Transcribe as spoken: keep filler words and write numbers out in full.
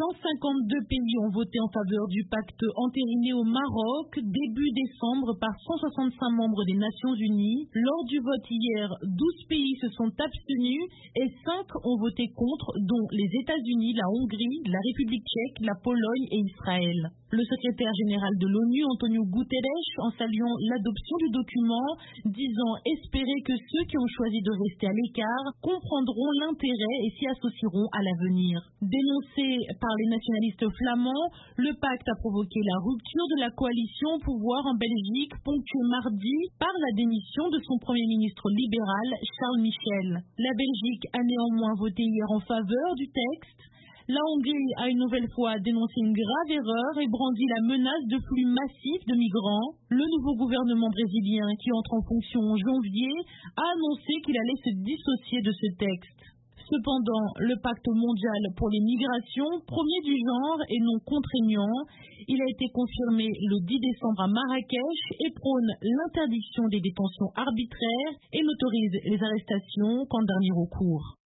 cent cinquante-deux pays ont voté en faveur du pacte entériné au Maroc début décembre par cent soixante-cinq membres des Nations Unies. Lors du vote hier, douze pays se sont abstenus et cinq ont voté contre, dont les États-Unis, la Hongrie, la République tchèque, la Pologne et Israël. Le secrétaire général de l'ONU, Antonio Guterres, en saluant l'adoption du document, disant espérer que ceux qui ont choisi de rester à l'écart comprendront l'intérêt et s'y associeront à l'avenir. Dénoncé par les nationalistes flamands, le pacte a provoqué la rupture de la coalition au pouvoir en Belgique, ponctuée mardi par la démission de son premier ministre libéral, Charles Michel. La Belgique a néanmoins voté hier en faveur du texte. La Hongrie a une nouvelle fois dénoncé une grave erreur et brandi la menace de flux massifs de migrants. Le nouveau gouvernement brésilien, qui entre en fonction en janvier, a annoncé qu'il allait se dissocier de ce texte. Cependant, le pacte mondial pour les migrations, premier du genre et non contraignant, il a été confirmé le dix décembre à Marrakech et prône l'interdiction des détentions arbitraires et n'autorise les arrestations qu'en dernier recours.